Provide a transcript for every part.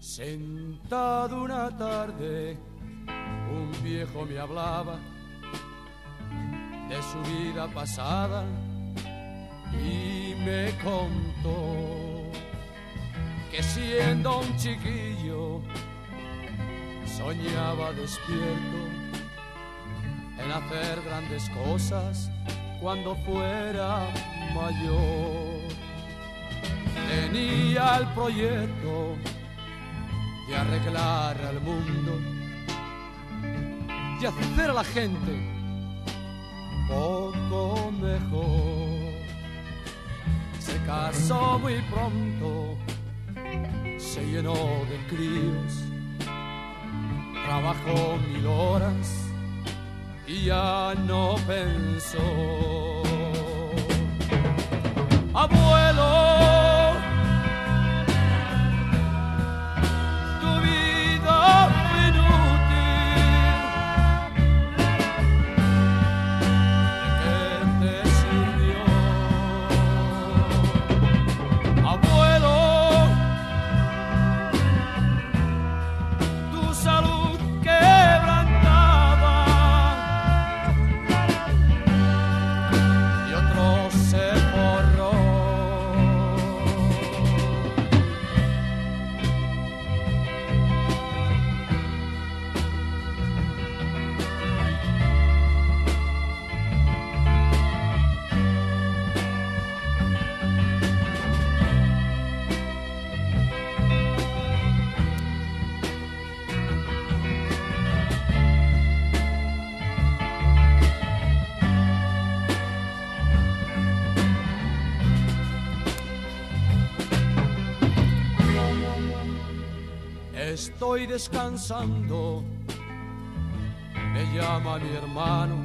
Sentado una tarde, un viejo me hablaba de su vida pasada y me contó que siendo un chiquillo soñaba despierto en hacer grandes cosas cuando fuera mayor. Tenía el proyecto de arreglar al mundo, de hacer a la gente poco mejor. Se casó muy pronto, se llenó de críos, trabajó 1000 horas y ya no pensó. Abuelo, estoy descansando, me llama mi hermano,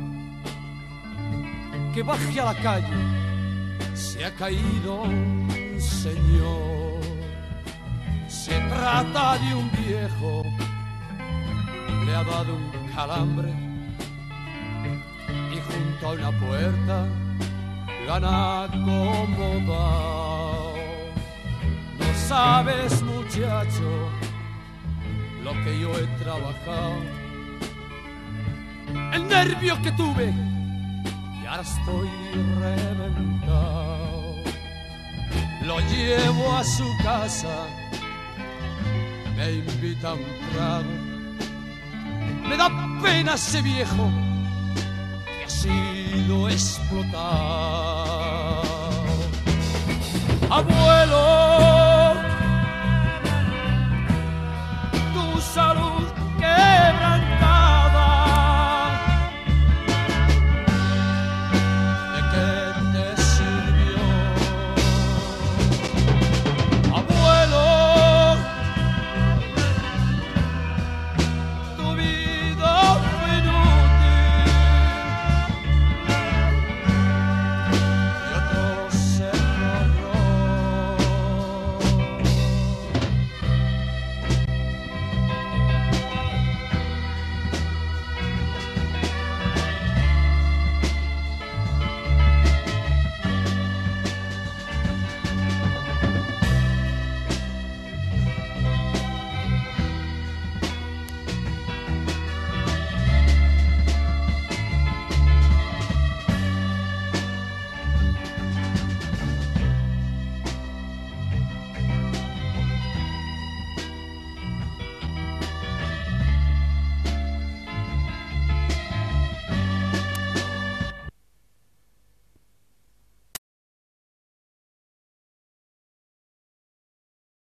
que baje a la calle, se ha caído un señor. Se trata de un viejo, le ha dado un calambre y junto a una puerta lo han acomodado. No sabes, muchacho, lo que yo he trabajado, el nervio que tuve y ahora estoy reventado. Lo llevo a su casa, me invita a un trago, me da pena ese viejo que ha sido explotado. Abuelo,